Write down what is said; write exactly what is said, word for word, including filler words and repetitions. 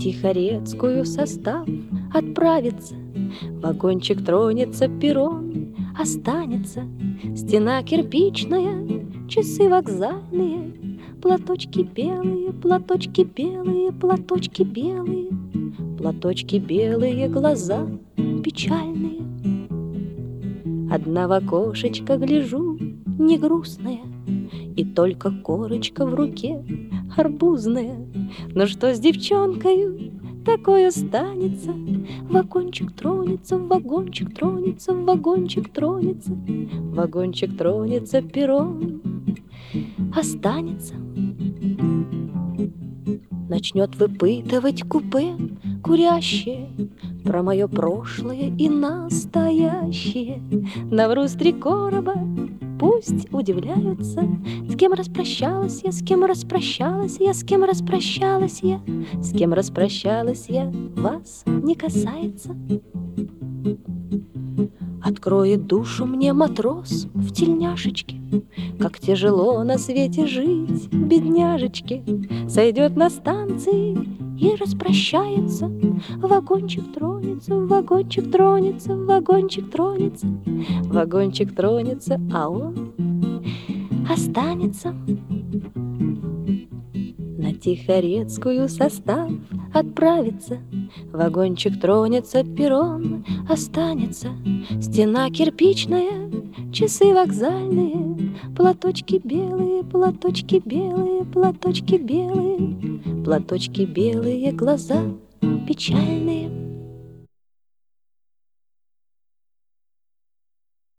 Тихорецкую состав отправится, вагончик тронется, перрон останется, стена кирпичная, часы вокзальные, платочки белые, платочки белые, платочки белые, платочки белые, глаза печальные. Одна в окошечко гляжу, не грустная, и только корочка в руке арбузная. Но что с девчонкою такое станется? Вагончик тронется, вагончик тронется, вагончик тронется, вагончик тронется, перрон останется. Начнет выпытывать купе курящее про мое прошлое и настоящее. Наврус три короба, пусть удивляются, с кем распрощалась я, с кем распрощалась я, с кем распрощалась я, с кем распрощалась я, вас не касается. Откроет душу мне матрос в тельняшечке, как тяжело на свете жить, бедняжечки. Сойдет на станции и распрощается, вагончик тронется, вагончик тронется, вагончик тронется, вагончик тронется, а он останется. На Тихорецкую состав отправится, вагончик тронется, перрон останется, стена кирпичная, часы вокзальные, платочки белые, платочки белые, платочки белые, платочки белые, глаза печальные.